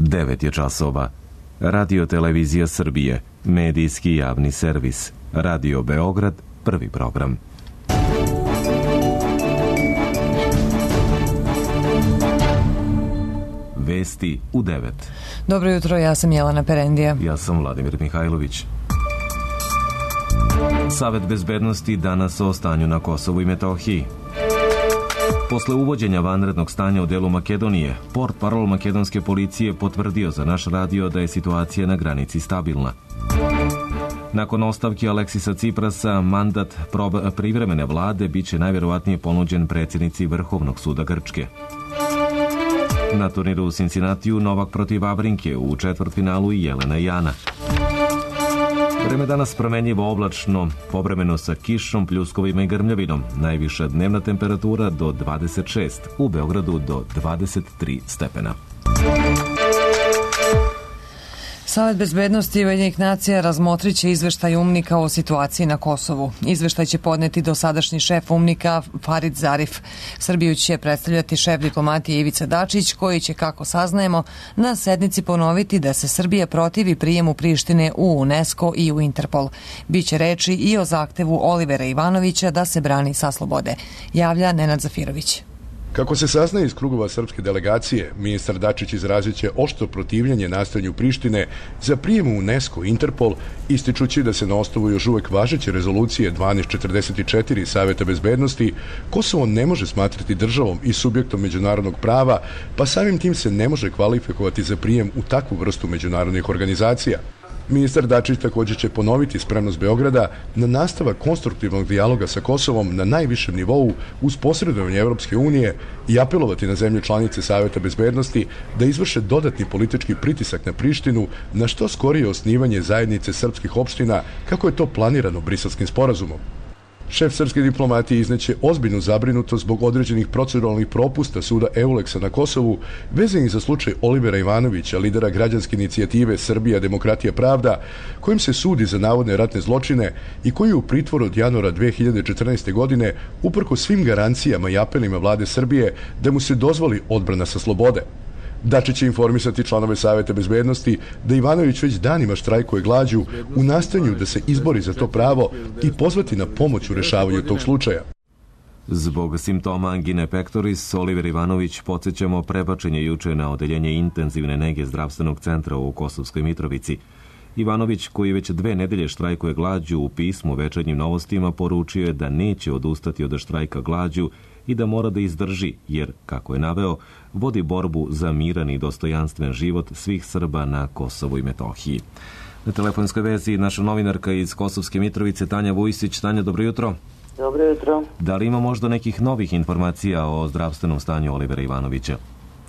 9 je časova. Radio Televizija Srbije, medijski javni servis. Radio Beograd, prvi program. Vesti u 9. Dobro jutro, ja sam Jelena Perendija. Ja sam Vladimir Mihajlović. Savet bezbednosti danas o stanju na Kosovu i Metohiji. Posle uvođenja vanrednog stanja u delu Makedonije, portparol makedonske policije potvrdio za naš radio da je situacija na granici stabilna. Nakon ostavke Aleksisa Ciprasa, mandat privremene vlade biće najverovatnije ponuđen predsjednici Vrhovnog suda Grčke. Na turniru u Cincinnatiju Novak protiv Vavrinke, u četvrtfinalu i Jelena i Ana. Vreme danas promenljivo oblačno, povremeno sa kišom, pljuskovima i grmljavinom. Najviša dnevna temperatura do 26, u Beogradu do 23 stepena. Savet bezbednosti Ujedinjenih nacija razmotrit će izveštaj UNMIK-a o situaciji na Kosovu. Izveštaj će podneti dosadašnji šef UNMIK-a Farid Zarif. Srbiju će predstavljati šef diplomatije Ivica Dačić, koji će, kako saznajemo, na sednici ponoviti da se Srbija protivi prijemu Prištine u UNESCO i u Interpol. Biće reči i o zahtevu Olivera Ivanovića da se brani sa slobode. Javlja Nenad Zafirović. Kako se saznaje iz krugova srpske delegacije, ministar Dačić izrazit će oštro protivljenje nastojanju Prištine za prijem u UNESCO i Interpol, ističući da se na osnovu još uvek važeće rezolucije 1244 Saveta bezbednosti Kosovo ne može smatrati državom i subjektom međunarodnog prava, pa samim tim se ne može kvalifikovati za prijem u takvu vrstu međunarodnih organizacija. Ministar Dačić također će ponoviti spremnost Beograda na nastavak konstruktivnog dijaloga sa Kosovom na najvišem nivou uz posredovanje Evropske unije i apelovati na zemlje članice Saveta bezbednosti da izvrše dodatni politički pritisak na Prištinu na što skorije osnivanje zajednice srpskih opština kako je to planirano Briselskim sporazumom. Šef srpske diplomatije izneće ozbiljnu zabrinutost zbog određenih proceduralnih propusta suda Euleksa na Kosovu vezanih za slučaj Olivera Ivanovića, lidera građanske inicijative Srbija, demokratija, pravda, kojim se sudi za navodne ratne zločine i koji je u pritvoru od januara 2014. godine uprkos svim garancijama i apelima vlade Srbije da mu se dozvoli odbrana sa slobode. Dačić će informisati članove Saveta bezbednosti da Ivanović već danima štrajkuje glađu u nastojanju da se izbori za to pravo i pozvati na pomoć u rešavanju tog slučaja. Zbog simptoma angine pectoris, Oliver Ivanović, podsjećamo, prebačen je juče na odeljenje intenzivne nege zdravstvenog centra u Kosovskoj Mitrovici. Ivanović, koji već 2 nedelje štrajkuje glađu, u pismu Večernjim novostima poručio je da neće odustati od štrajka glađu i da mora da izdrži, jer, kako je naveo, vodi borbu za miran i dostojanstven život svih Srba na Kosovu i Metohiji. Na telefonskoj vezi naša novinarka iz Kosovske Mitrovice, Tanja Vujsić. Tanja, dobro jutro. Dobro jutro. Da li ima možda nekih novih informacija o zdravstvenom stanju Olivera Ivanovića?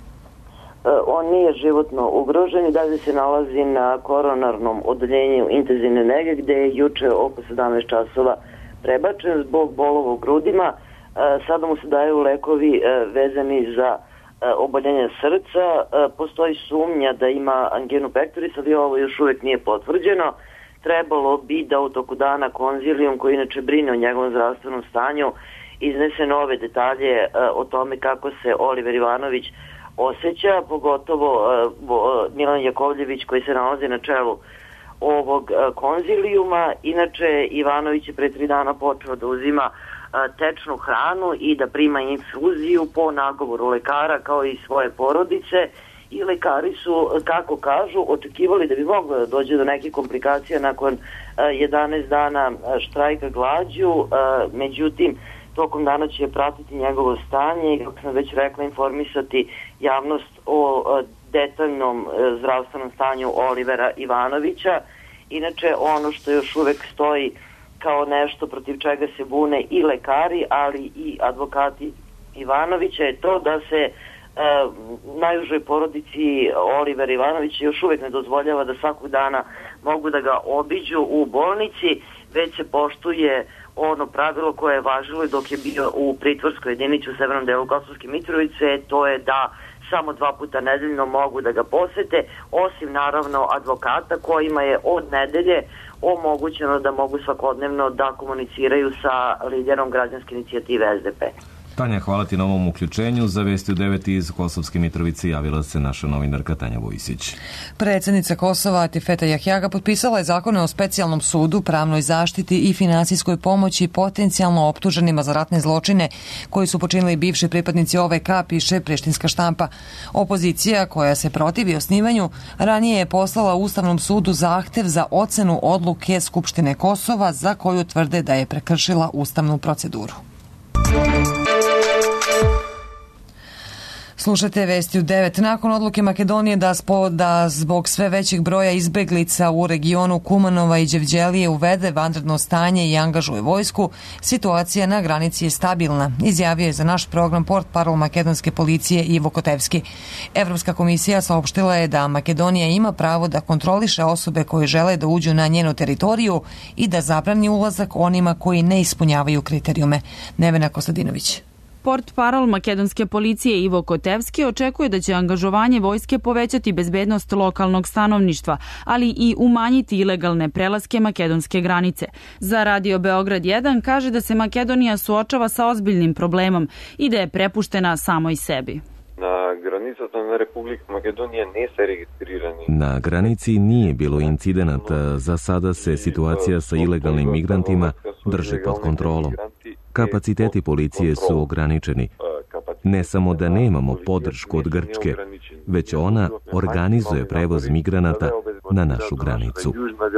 On nije životno ugrožen i dalje se nalazi na koronarnom odeljenju intenzivne nege, gde je juče oko 17 časova prebačen zbog bolova u grudima. Sada mu se daju lekovi vezani za oboljenje srca. Postoji sumnja da ima anginu pectoris, ali ovo još uvijek nije potvrđeno. Trebalo bi da u toku dana konzilijum, koji inače brine o njegovom zdravstvenom stanju, iznese nove detalje o tome kako se Oliver Ivanović osjeća, pogotovo Milan Jakovljević, koji se nalazi na čelu ovog konzilijuma. Inače, Ivanović je pre 3 dana počeo da uzima tečnu hranu i da prima infuziju po nagovoru lekara, kao i svoje porodice, i lekari su, kako kažu, očekivali da bi moglo da dođe do neke komplikacije nakon 11 dana štrajka glađu. Međutim, tokom dana će pratiti njegovo stanje i, kako sam već rekla, informisati javnost o detaljnom zdravstvenom stanju Olivera Ivanovića. Inače, ono što još uvek stoji kao nešto protiv čega se bune i lekari, ali i advokati Ivanovića, je to da se najužoj porodici Olivera Ivanovića još uvek ne dozvoljava da svakog dana mogu da ga obiđu u bolnici, već se poštuje ono pravilo koje je važilo dok je bio u pritvorskoj jedinici u severnom delu Kosovske Mitrovice, to je da samo 2 puta nedeljno mogu da ga posete, osim naravno advokata kojima je od nedelje omogućeno da mogu svakodnevno da komuniciraju sa liderom građanske inicijative SDP. Tanja, hvala ti na ovom uključenju. Za vesti u 9 iz Kosovske Mitrovice javila se naša novinarka Tanja Vojsić. Predsjednica Kosova Atifeta Jahjaga potpisala je zakone o specijalnom sudu, pravnoj zaštiti i finansijskoj pomoći potencijalno optuženima za ratne zločine koji su počinili bivši pripadnici OVK, piše prištinska štampa. Opozicija, koja se protivi osnivanju, ranije je poslala Ustavnom sudu zahtev za ocenu odluke Skupštine Kosova za koju tvrde da je prekršila ustavnu proceduru. Slušajte vesti u 9. Nakon odluke Makedonije da zbog sve većeg broja izbeglica u regionu Kumanova i Đevđelije uvede vanredno stanje i angažuje vojsku, situacija na granici je stabilna, izjavio je za naš program portparol makedonske policije Ivo Kotevski. Evropska komisija saopštila je da Makedonija ima pravo da kontroliše osobe koje žele da uđu na njenu teritoriju i da zabrani ulazak onima koji ne ispunjavaju kriterijume. Nevena Kostadinović. Portparol makedonske policije Ivo Kotevski očekuje da će angažovanje vojske povećati bezbednost lokalnog stanovništva, ali i umanjiti ilegalne prelaske makedonske granice. Za Radio Beograd 1 kaže da se Makedonija suočava sa ozbiljnim problemom i da je prepuštena samoj sebi. Na granici nije bilo incidenata. Za sada se situacija sa ilegalnim migrantima drži pod kontrolom. Kapaciteti policije su ograničeni. Ne samo da nemamo podršku od Grčke, već ona organizuje prevoz migranata na našu granicu.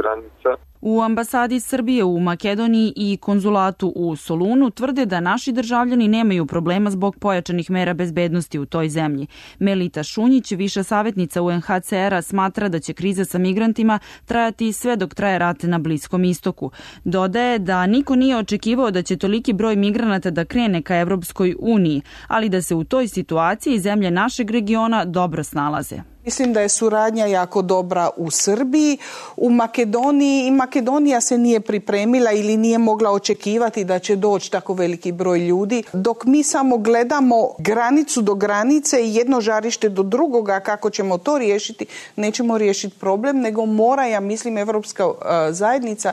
U ambasadi Srbije u Makedoniji i konzulatu u Solunu tvrde da naši državljani nemaju problema zbog pojačanih mera bezbednosti u toj zemlji. Melita Šunjić, viša savjetnica UNHCR-a, smatra da će kriza sa migrantima trajati sve dok traje rat na Bliskom istoku. Dodaje da niko nije očekivao da će toliki broj migranata da krene ka Evropskoj uniji, ali da se u toj situaciji zemlje našeg regiona dobro snalaze. Mislim da je suradnja jako dobra u Srbiji, u Makedoniji i Makedonija se nije pripremila ili nije mogla očekivati da će doći tako veliki broj ljudi. Dok mi samo gledamo granicu do granice i jedno žarište do drugoga, kako ćemo to riješiti, nećemo riješiti problem, nego mora, ja mislim, Evropska zajednica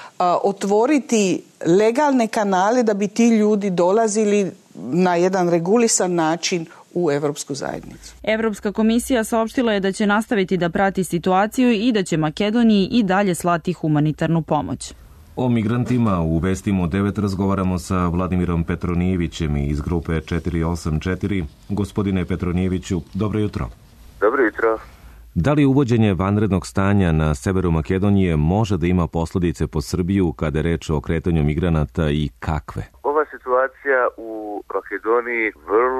otvoriti legalne kanale da bi ti ljudi dolazili na jedan regulisan način u Evropsku zajednicu. Evropska komisija saopštila je da će nastaviti da prati situaciju i da će Makedoniji i dalje slati humanitarnu pomoć. O migrantima u vestima u 9 razgovaramo sa Vladimirom Petronijevićem iz grupe 484. Gospodine Petronijeviću, dobro jutro. Dobro jutro. Da li uvođenje vanrednog stanja na severu Makedonije može da ima posljedice po Srbiju kada je reč o kretanju migranata i kakve? Ova situacija u Makedoniji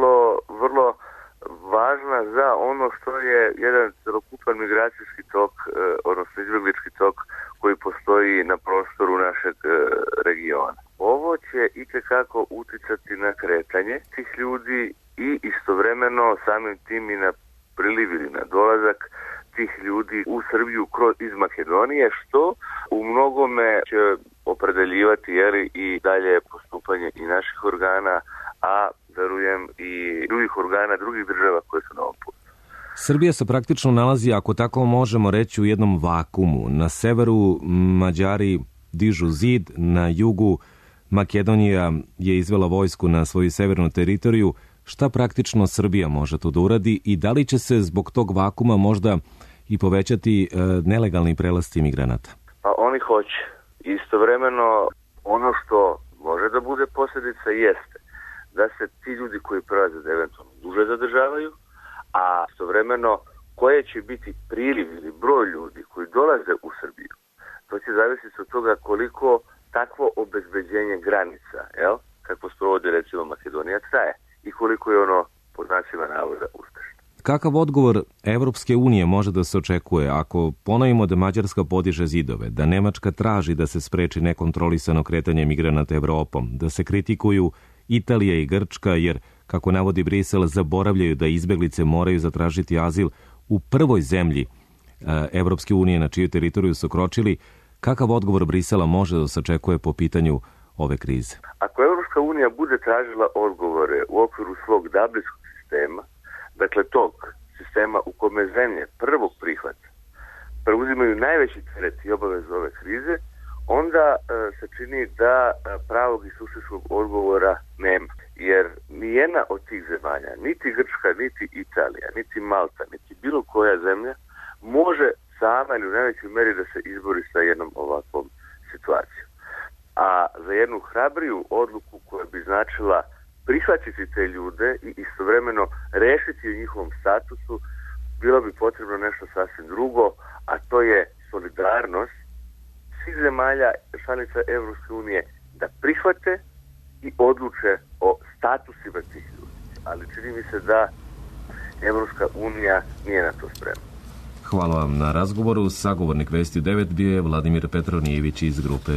vrlo važna za ono što je jedan celokupan migracijski tok, odnosno izbjeglički tok koji postoji na prostoru našeg regiona. Ovo će itekako uticati na kretanje tih ljudi i istovremeno samim tim i na priliv ili na dolazak tih ljudi u Srbiju iz Makedonije, što u mnogome će opredeljivati i dalje postupanje i naših organa, a verujem i drugih organa, drugih država koje su na ovom putu. Srbija se praktično nalazi, ako tako možemo reći, u jednom vakumu. Na severu Mađari dižu zid, na jugu Makedonija je izvela vojsku na svoju severnu teritoriju. Šta praktično Srbija može tu da uradi i da li će se zbog tog vakuma možda i povećati nelegalni prelasci migranata? Pa oni hoće. Istovremeno ono što može da bude posljedica jeste da se ti ljudi koji prelaze da eventualno duže zadržavaju, a istovremeno koje će biti priliv ili broj ljudi koji dolaze u Srbiju. To će zavisiti od toga koliko takvo obezbeđenje granica, kako sprovodi recimo Makedonija, traje i koliko je ono pod znacima navoda uspešno. Kakav odgovor Evropske unije može da se očekuje ako ponovimo da Mađarska podiže zidove, da Nemačka traži da se spreči nekontrolisano kretanje migranata Evropom, da se kritikuju Italija i Grčka jer, kako navodi Brisel, zaboravljaju da izbeglice moraju zatražiti azil u prvoj zemlji Evropske unije na čiju teritoriju su kročili, kakav odgovor Brisela može da se očekuje po pitanju ove krize? Ako Evropska unija bude tražila odgovore u okviru svog dublinskog sistema, dakle tog sistema u kome zemlje prvog prihvata preuzimaju najveći teret i obavezu ove krize, onda se čini da pravog i suštinskog odgovora nema. Jer nijedna od tih zemalja, niti Grčka, niti Italija, niti Malta, niti bilo koja zemlja može sama ili u najvećoj meri da se izbori sa jednom ovakvom situacijom. A za jednu hrabriju odluku koja bi značila prihvatiti te ljude i istovremeno rešiti o njihovom statusu, bilo bi potrebno nešto sasvim drugo, a to je solidarnost svih zemalja članica Evropske unije da prihvate i odluče o statusima tih ljudi. Ali čini mi se da Evropska unija nije na to spremna. Hvala vam na razgovoru. Sagovornik Vesti 9 bio je Vladimir Petronijević iz grupe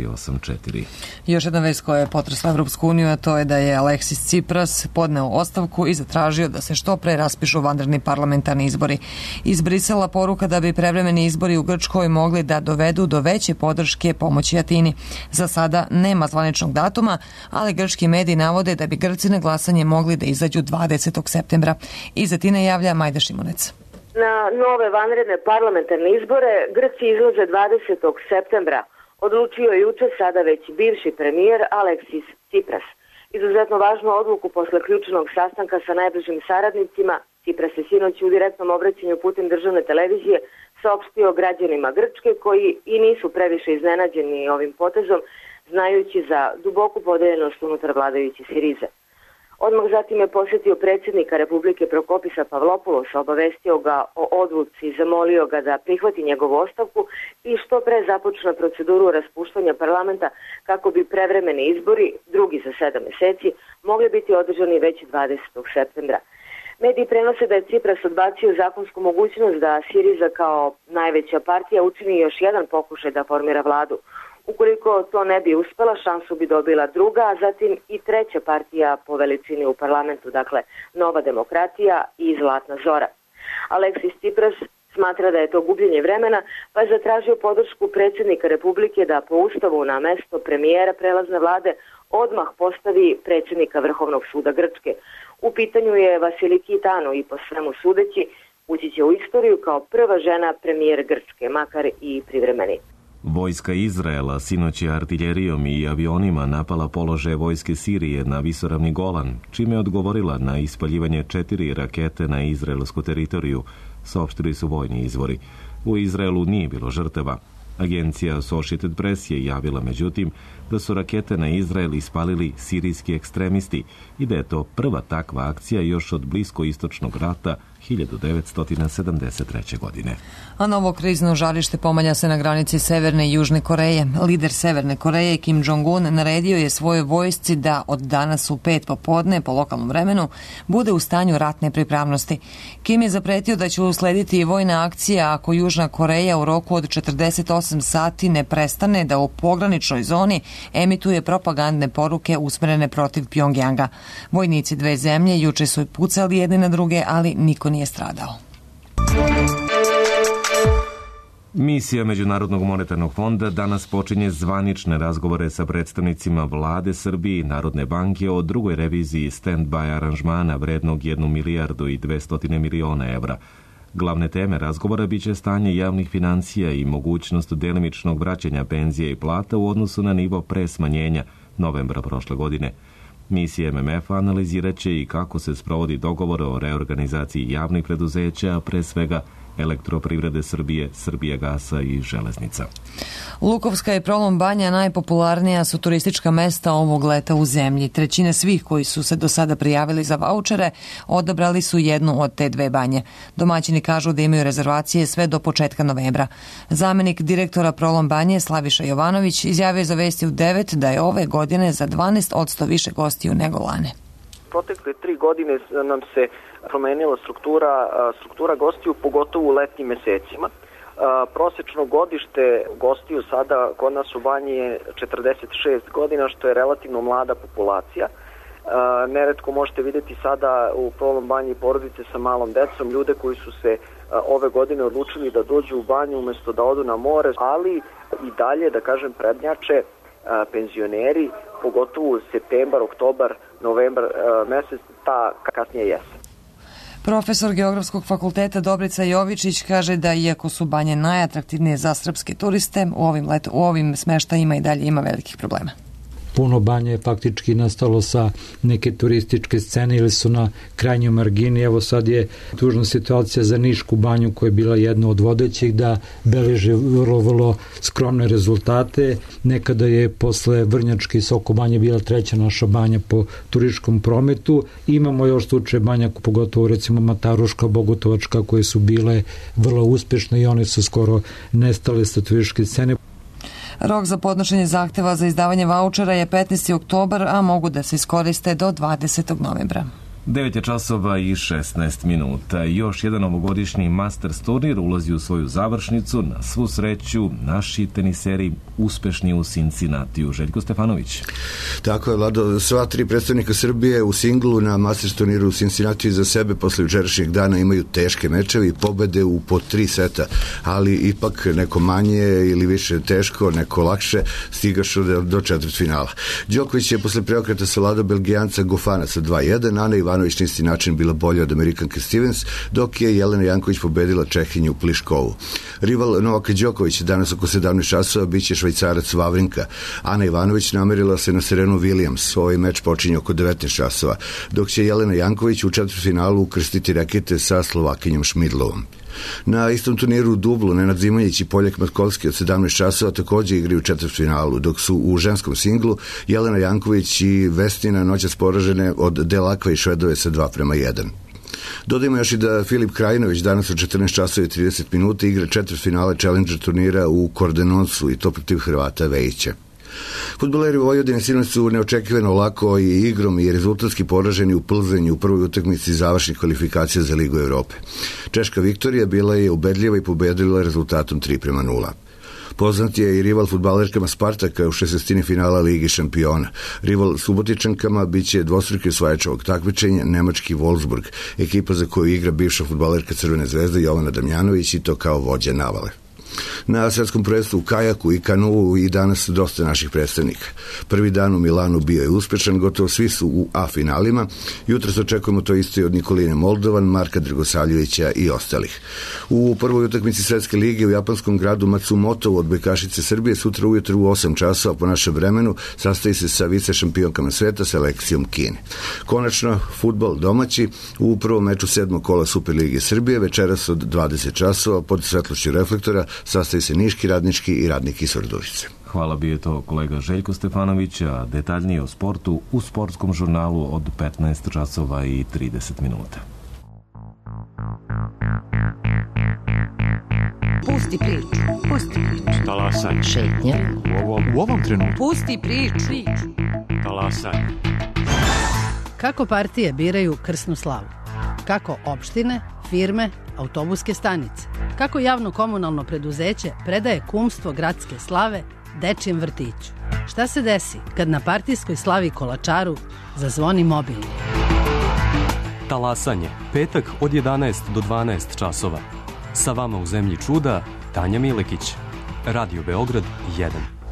484. Još jedna vest koja je potresla Evropsku uniju, a to je da je Aleksis Tsipras podneo ostavku i zatražio da se što pre raspišu vanredni parlamentarni izbori. Iz Brisela poruka da bi prevremeni izbori u Grčkoj mogli da dovedu do veće podrške pomoći Atini. Za sada nema zvaničnog datuma, ali grčki mediji navode da bi Grci na glasanje mogli da izađu 20. septembra. Iz Atine javlja Majda Šimunec. Na nove vanredne parlamentarne izbore Grci izlaze 20. septembra. Odlučio je juče sada već bivši premijer Aleksis Tsipras. Izuzetno važnu odluku posle ključnog sastanka sa najbližim saradnicima, Tsipras je sinoć u direktnom obraćanju putem državne televizije saopštio građanima Grčke koji i nisu previše iznenađeni ovim potezom, znajući za duboku podeljenost unutar vladajuće Sirize. Odmah zatim je posjetio predsjednika Republike Prokopisa Pavlopoulosa, obavestio ga o odluci i zamolio ga da prihvati njegovu ostavku i što pre započne proceduru raspuštanja parlamenta kako bi prevremeni izbori, drugi za 7 meseci, mogli biti održani već 20. septembra. Mediji prenose da je Tsipras odbacio zakonsku mogućnost da Siriza kao najveća partija učini još jedan pokušaj da formira vladu. Ukoliko to ne bi uspela, šansu bi dobila druga, a zatim i treća partija po veličini u parlamentu, dakle Nova demokratija i Zlatna zora. Aleksis Tsipras smatra da je to gubljenje vremena, pa je zatražio podršku predsjednika Republike da po ustavu na mesto premijera prelazne vlade odmah postavi predsjednika Vrhovnog suda Grčke. U pitanju je Vasiliki Tanu i po svemu sudeći ući će u istoriju kao prva žena premijer Grčke, makar i privremeni. Vojska Izraela sinoć je artiljerijom i avionima napala položaje vojske Sirije na visoravni Golan, čime je odgovorila na ispaljivanje 4 rakete na izraelsku teritoriju, saopštili su vojni izvori. U Izraelu nije bilo žrtava. Agencija Associated Press je javila međutim da su rakete na Izrael ispalili sirijski ekstremisti i da je to prva takva akcija još od bliskoistočnog rata 1973. godine. A novo krizno žarište pomalja se na granici Severne i Južne Koreje. Lider Severne Koreje Kim Jong-un naredio je svojoj vojsci da od danas u 5 popodne po lokalnom vremenu bude u stanju ratne pripravnosti. Kim je zapretio da će uslediti i vojna akcija ako Južna Koreja u roku od 48 sati ne prestane da u pograničnoj zoni emituje propagandne poruke usmerene protiv Pjongjanga. Vojnici dve zemlje juče su pucali jedni na druge, ali niko nije stradao. Misija Međunarodnog monetarnog fonda danas počinje zvanične razgovore sa predstavnicima vlade Srbije i Narodne banke o drugoj reviziji stand-by aranžmana vrednog 1 milijardu i 200 miliona evra. Glavne teme razgovora biće stanje javnih financija i mogućnost delimičnog vraćanja penzija i plata u odnosu na nivo pre smanjenja novembra prošle godine. Misija MMF analizirat će i kako se sprovodi dogovor o reorganizaciji javnih preduzeća, a pre svega Elektroprivrede Srbije, Srbijagasa i Železnica. Lukovska i Prolom banja najpopularnija su turistička mesta ovog leta u zemlji. Trećina svih koji su se do sada prijavili za vaučere odabrali su jednu od te dve banje. Domaćini kažu da imaju rezervacije sve do početka novembra. Zamenik direktora Prolom banje Slaviša Jovanović izjavio za Vesti u 9 da je ove godine za 12% više gostiju nego lane. Protekle 3 godine nam se promenila struktura gostiju, pogotovo u letnjim mesecima. Prosečno godište gostiju sada kod nas u banji je 46 godina, što je relativno mlada populacija. Neretko možete vidjeti sada u Prolom banji porodice sa malom decom, ljude koji su se ove godine odlučili da dođu u banju umesto da odu na more, ali i dalje, da kažem, prednjače penzioneri, pogotovo septembar, oktobar, novembar mesec, ta kasnije jesen. Profesor Geografskog fakulteta Dobrica Jovičić kaže da iako su banje najatraktivnije za srpske turiste, u ovim smeštajima i dalje ima velikih problema. Puno banja je faktički nastalo sa neke turističke scene ili su na krajnjoj margini. Evo sad je tužna situacija za Nišku banju koja je bila jedna od vodećih da beleži vrlo skromne rezultate. Nekada je posle Vrnjačke i Soko banje bila treća naša banja po turističkom prometu. Imamo još slučaje banja, pogotovo recimo Mataruška, Bogutovačka, koje su bile vrlo uspešne i one su skoro nestale sa turističke scene. Rok za podnošenje zahteva za izdavanje vaučera je 15. oktobar, a mogu da se iskoriste do 20. novembra. 9 časova i 16 minuta. Još jedan ovogodišnji Masters turnir ulazi u svoju završnicu. Na svu sreću, naši teniseri uspešni u Cincinnatiju. Željko Stefanović. Tako je, Vlado. Sva tri predstavnika Srbije u singlu na Masters turniru u Cincinnatiju za sebe posle jučerašnjeg dana imaju teške mečeve i pobede u po 3 seta, ali ipak neko manje ili više teško, neko lakše stigaš do četvrtfinala. Đoković je posle preokreta savladao Belgijanca Gofana sa 2-1, Ana Ivanović na isti način bila bolja od Amerikanke Stevens, dok je Jelena Janković pobedila Čehinju Pliškovu. Rival Novaka Đokovića danas oko 17 časova biće Švajcarac Vavrinka. Ana Ivanović namerila se na Serenu Williams. Ovaj meč počinje oko 19 časova, dok će Jelena Janković u četvrtfinalu ukrstiti rekete sa Slovakinjom Šmidlovom. Na istom turniru u dublu Nenad Zimonjić i Poljak Matkovski od 17 časova takođe igraju u četvrtfinalu, dok su u ženskom singlu Jelena Janković i Vestina noćas poražene od Delakva i Švedove sa 2:1. Dodajmo još i da Filip Krajinović danas od 14 časova i 30 minuta igra četvrtfinale Challenger turnira u Kordenoncu i to protiv Hrvata Vejića. Fudbaleri Vojvodine sinoć su neočekivano lako i igrom i rezultatski poraženi u Plzenju u prvoj utakmici završnih kvalifikacija za Ligu Evrope. Češka Viktorija bila je ubedljiva i pobedila rezultatom 3:0. Poznat je i rival fudbalerkama Spartaka u 16. finala Ligi šampiona. Rival Subotičankama biće dvostruki osvajač ovog takmičenja nemački Wolfsburg, ekipa za koju igra bivša fudbalerka Crvene zvezde Jovana Damjanović i to kao vođa navale. Na svetskom prvenstvu u kajaku i kanuu i danas dosta naših predstavnika. Prvi dan u Milanu bio je uspešan, gotovo svi su u A finalima. Jutros očekujemo to isto i od Nikoline Moldovan, Marka Dragosavljevića i ostalih. U prvoj utakmici Svetske lige u japanskom gradu Matsumoto od odbojkašice Srbije sutra ujutru u 8 časova po našem vremenu sastaje se sa vice šampionkama sveta selekcijom Kine. Konačno, fudbal domaći u prvom meču 7. kola Superlige Srbije večeras od 20 časova pod svetlošću reflektora sastaje se Niški, Radnički i Radnik iz Surdulice. Hvala, bio je to kolega Željko Stefanović, a detaljnije o sportu u sportskom žurnalu od 15 časova i 30 minuta. Pusti priču, pusti priču. Talasaj. Šetnja. U ovom trenutku. Pusti priču. Talasaj. Kako partije biraju krsnu slavu? Kako opštine, firme, autobuske stanice? Kako javno komunalno preduzeće predaje kumstvo gradske slave dečijem vrtiću? Šta se desi kad na partijskoj slavi kolačaru zazvoni mobil? Talasanje. Petak od 11 do 12 časova. Sa vama u zemlji čuda Tanja Milekić. Radio Beograd 1.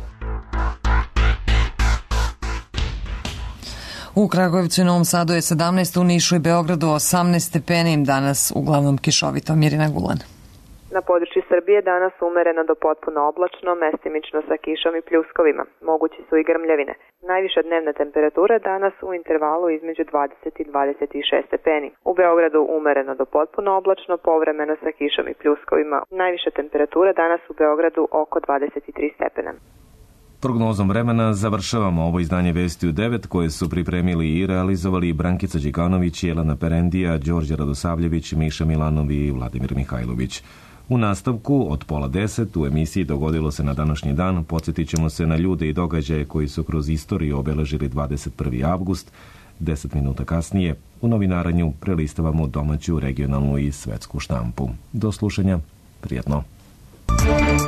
U Kragujevcu i Novom Sadu je 17, u Nišu i Beogradu 18 stepeni, danas uglavnom kišovito. Mirina Gulan. Na području Srbije danas umereno do potpuno oblačno, mestimično sa kišom i pljuskovima. Mogući su i grmljavine. Najviša dnevna temperatura danas u intervalu između 20 i 26 stepeni. U Beogradu umereno do potpuno oblačno, povremeno sa kišom i pljuskovima. Najviša temperatura danas u Beogradu oko 23 stepena. Prognozom vremena završavamo ovo izdanje Vesti u 9 koje su pripremili i realizovali Brankica Đikanović, Jelena Perendija, Đorđe Radosavljević, Miša Milanov i Vladimir Mihajlović. U nastavku od 9:30 u emisiji Dogodilo se na današnji dan podsjetit ćemo se na ljude i događaje koji su kroz istoriju obeležili 21. avgust. 10 minuta kasnije u novinaranju prelistavamo domaću, regionalnu i svetsku štampu. Do slušanja, prijatno.